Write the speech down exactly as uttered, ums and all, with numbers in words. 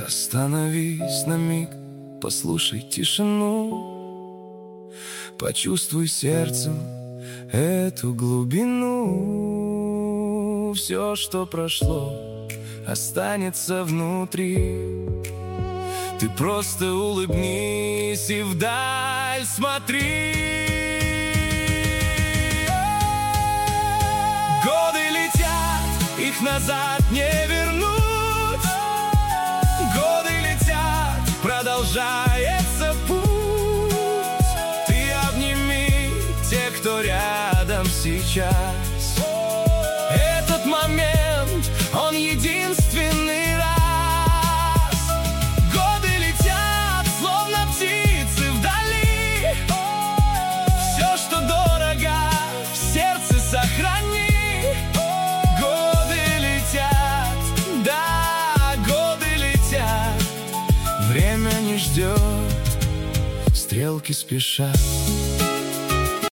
Остановись на миг, послушай тишину, почувствуй сердцем эту глубину. Все, что прошло, останется внутри. Ты просто улыбнись и вдаль смотри. Годы летят, их назад не вернуть. Годы летят, продолжается путь. Ты обними тех, кто рядом сейчас. Этот момент, он единственный раз. Годы летят, словно птицы вдали. Все, что дорого, в сердце сохрани. Годы летят, да, годы летят. Время не ждет, стрелки спешат.